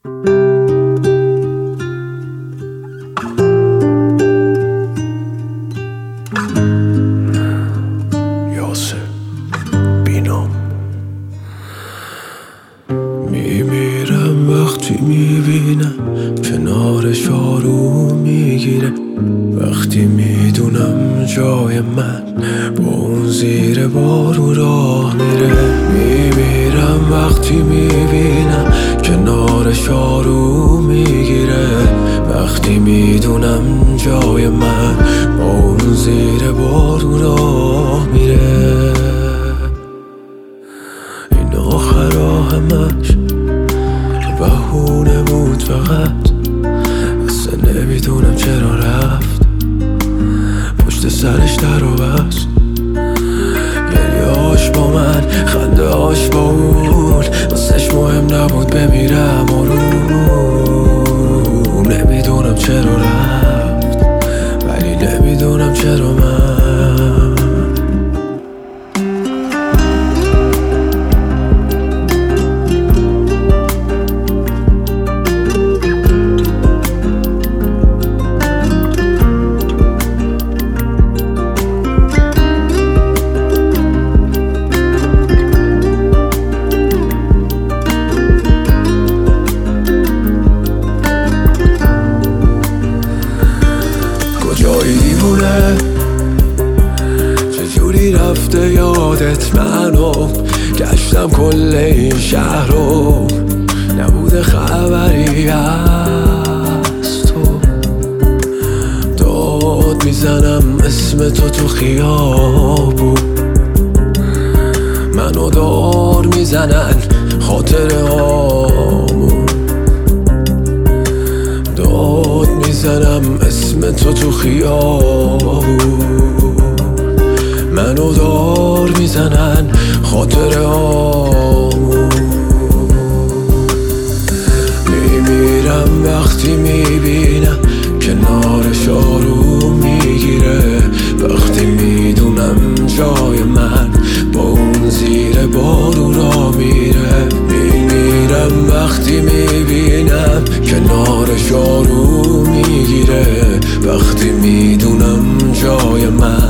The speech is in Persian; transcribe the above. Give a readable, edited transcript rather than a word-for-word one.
یاسر بینام میمیرم وقتی میبینم کنارش آروم میگیره، وقتی میدونم جای من با اون زیر بارون راه میره. میمیرم وقتی میبینم کنارش آروم میگیره، وقتی میدونم جای من با اون زیر بارون راه میره. این آخر همش بهونه بود فقط، اصلا نمیدونم چرا رفت، پشت سرش در و بست. گریه‌هاش با من، خنده هاش با اون، واسش مهم نبود بمیرم آروم. نمیدونم چرا رفت، ولی نمیدونم چرا من. کجایی دیوونه، چجوری رفته یادت منو؟ گشتم کل این شهر رو، نبوده خبری از تو. داد میزنم اسم تو خیابون، منو دار میزنن خاطره هامون. داد میزنم اسم تو خیابون، منو دار میزنن خاطره هامون. میمیرم وقتی میبینم کنارش آروم میگیره، وقتی میدونم جای من با اون زیر بارون را میره. میمیرم وقتی میبینم کنارش آروم میگیره، وقتی میدونم جای من